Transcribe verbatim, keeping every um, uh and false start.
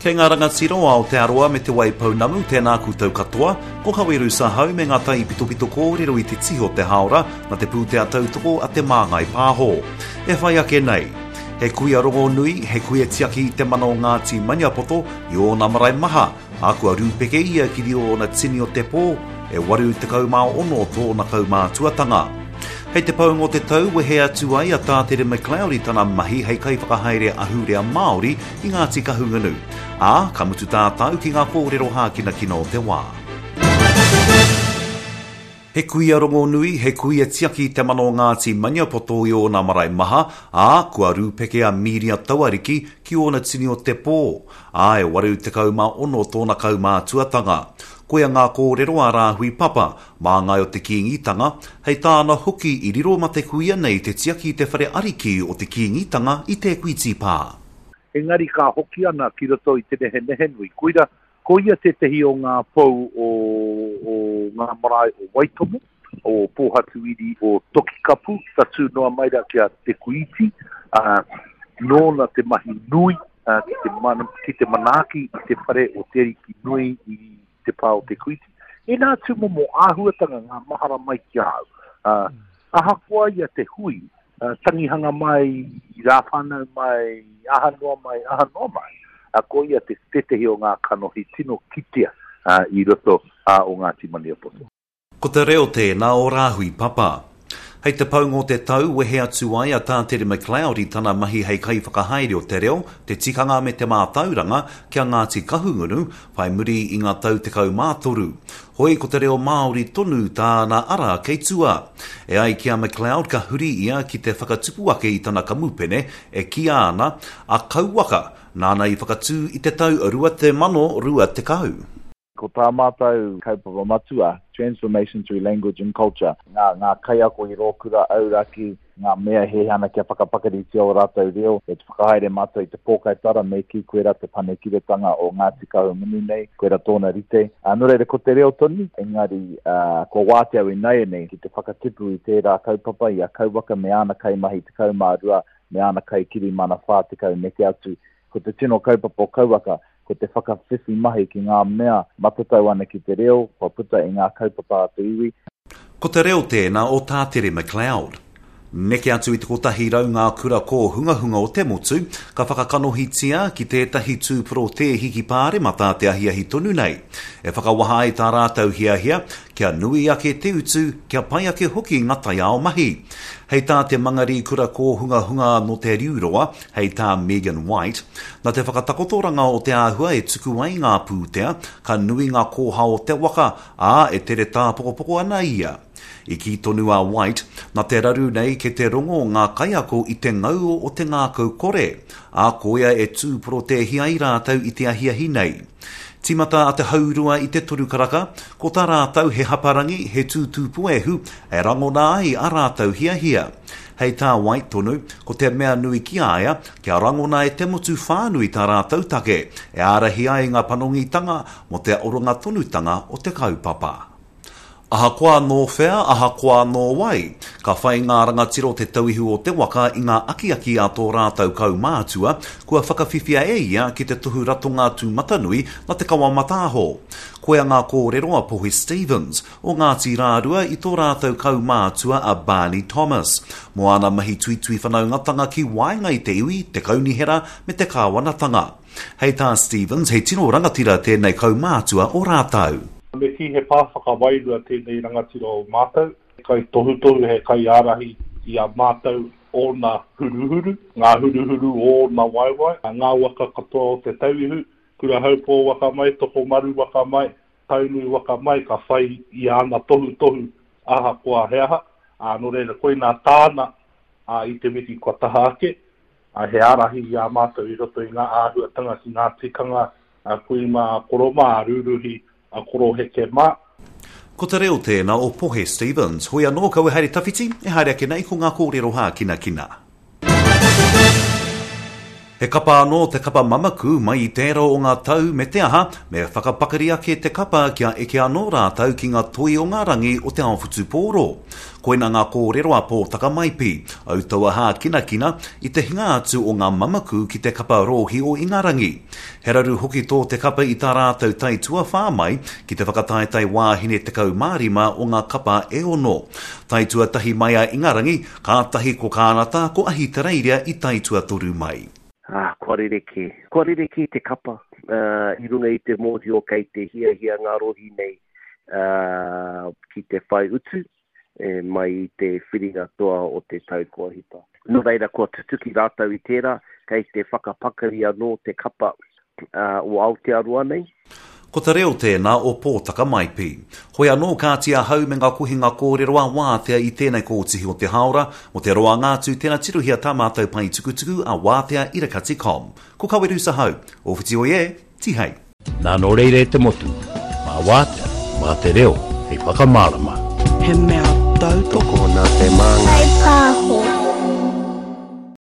Kei ngā rangatiro a Aotearoa me te waipau namu tēnā koutou katoa, ko kaweru sa hau me ngā tai pitopito kōrero i te tiho te haora na te pūtea tautoko a te māngai pāho. E whai ake nei. He kuia rongo nui, he kuia tiaki i te mana o Ngāti Maniapoto i o nā marae maha, a kua rūpeke ia ki rio o na tini o te pō, e waru te kaumā ono tōna kaumā tuatanga. Hei te pau ngō te tau, we he atu ai a tātere McLeod i tana mahi hei kai whakahaere ahurea Māori i Ngāti Kahungunu. A, ka mutu tātau ki ngā kōrero hākina kino te wā. He kuia rongo nui, he kuia tiaki te mana o Ngāti Maniapoto i o nā marae maha, a kua rūpeke a Miria Tawariki ki o na tini o te pō. A, e waru te kaumā ono tōna kaumā tuatanga. Koia ngā kōrero a rāhui papa, mā ngai o te kiingitanga, hei tāna hoki i riro ma te kuia nei te tiaki te whare ariki o te kiingitanga i te kuiti pā. Engari ka hoki ana ki roto i te nehe nehe nui. Koira, koia te tehi o ngā pou o, o ngā marae o Waitomo, o Pōhatu iri o Tokikapu, tatu noa maira kia te kuiti, uh, nōna te mahi nui, uh, ki, te man, ki te manaki i te whare o te riki nui i te pāo te kuiti. E nā tu momo āhuatanga ngā mahara mai ki au. Uh, aha kua ia te hui, uh, tangihanga mai, rāwhana mai, aha noa mai, aha noa mai. Uh, ko ia te tetehi o ngā kanohi tino kitea uh, i roto uh, o Ngāti Maniapoto. Ko te reo tēnā o rāhui papa. Hei te pau ngō te tau, wehe atu ai a tātere McLeod i tana mahi hei kai whakahaere o te reo, te tikanga me te mātauranga kia Ngāti Kahungunu, whai muri i ngā tau te kau mātoru. Hoi ko te reo Māori tonu tāna ara kei tua. E ai kia McLeod ka huri ia ki te whakatupuake i tana kamupene, e kia ana a kauwaka, nāna i whakatū i te tau rua te mano rua te kau. Ko tā mātou kaupapa matua, transformation through language and culture. Ngā, ngā kai ako i rōkura auraki, ngā mea he hana kia whakapakari te o rātou reo, e te whakahaere mātou i te pōkaitara me ki koera te panekiretanga o Ngāti Kahungunu nei, koera tōna rite. Uh, no reire ko te reo toni, engari uh, ko wāteau i nei nei, ki te whakatipu i tērā kaupapa i a kauwaka me ana kai mahi te kaumārua, me ana kai kiri mana whā te kau neke atu. Ko te tino kaupapa o kauwaka, ko te whakawhiwhi mahi ki ngā mea matatau ana ki te reo, ko puta i ngā kaupapa atu iwi. Ko te reo tēnā o tātere McLeod. Neke atu i te kotahi rau ngā kura ko hunga hunga o te motu, ka whakakanohitia ki tētahi tūpro te hiki pāre mata te ahiahi tonu nei. E whakawaha i tā rātau hiahia, kia nui ake te utu, kia pai ake hoki ngatai ao mahi. Hei tā te mangari kura ko hunga hunga no te riuroa, hei tā Megan White, na te whakatakotoranga o te āhua e tuku ai ngā pūtea, ka nui ngā kōha o te waka, a e tere tā pokopoko ana ia. I ki tonu a White, na te raru nei ke te rongo ngā kaiako i te ngau o te ngākau kore, a koia e tūpro te hiai rātau i te ahiahi nei. Timata a te haurua i te toru karaka, ko tā rātau he haparangi he tūtūpu ehu, e rangona ai a rātau hia hia. Hei tā White tonu, ko te mea nui ki aia, kia rangona e te motu whānui tā rātau take, e arahi ai ngā panongitanga mo te oronga tonutanga o te kaupapa. Aha koa nō whea, aha koa nō wai. Ka whai ngā rangatiro te tauihu o te waka i ngā aki-aki a tō rātau kau mātua, kua whakawhiwhia e ia ki te tohu rato ngā tūmatanui na te kawa matāho. Koea ngā kōrero a Pohe Stevens, o Ngāti Rārua i tō rātau kau mātua a Barney Thomas. Mo ana mahi tui tui whanaungatanga ki wainga i te iwi, te kaunihera me te kāwanatanga. Hei tā Stevens, hei tino rangatira tēnei kau mātua o rātau. Me ki he pāwhaka wairua tēnei rangatira o mātou. Kai tohu tohu he kai ārahi i a mātou o ngā huruhuru, ngā huruhuru o ngā waiwai, ngā waka katoa o te tauihu, kura haupō waka mai, toko maru waka mai, taunui waka mai, ka whai i ana tohu tohu aha kua heaha. No reira koe nā tāna a i te wiki kua taha ake, a he ārahi i a mātou i roto i ngā āhuatanga ki ngā tikanga, a koe mā koroma a ruruhi, a koro heke mā. Ko te reo tēnā o Pohe Stevens, hoi anō kau e haere tawhiti, e haere ake nei ko ngā kōrero hā kina kina. He kapa anō te kapa mamaku mai i tērā o ngā tau me te aha, me whakapakari ake te kapa kia eke anō rātau ki ngā toi o ngā rangi o te awhutu pōro. Koina ngā kōrero a pōtaka maipi, au taua hā kina kina i te hinga atu o ngā mamaku ki te kapa rohi o Ingarangi. He raru hoki tō te kapa i tā rātau tai tua whāmai ki te whakataetai wāhine te kau mārima o ngā kapa e ono. Tai tua tahi mai a Ingarangi, kā tahi ko kānata ko ahi te reiria i tai tua toru mai. Ah, kua rireke. Kua rireke te kapa. Uh, I runga i te mōti o kei te hia hia ngā rohi nei uh, ki te whai utu. E mai i te whiringa toa o te tau kua hita. No reira kua tutuki rātau i tērā, kei te whakapakari anō te kapa uh, o Aotearoa nei. Ko te reo tēnā o pōtaka maipi. Hoi anō kātia hau me ngā kuhinga kōreroa wātea i tēnei kōtihi o te haora, mo te roa ngātu tēnā tiruhia tā mātou pai tukutuku a wātea irakati dot com. Ko kaweru sa hau, o whiti o ie, ti hei. Nā no reire te motu, mā wātea, mā te reo, hei whakamārama. He mea tau toko nā te māngai. Hei pāho.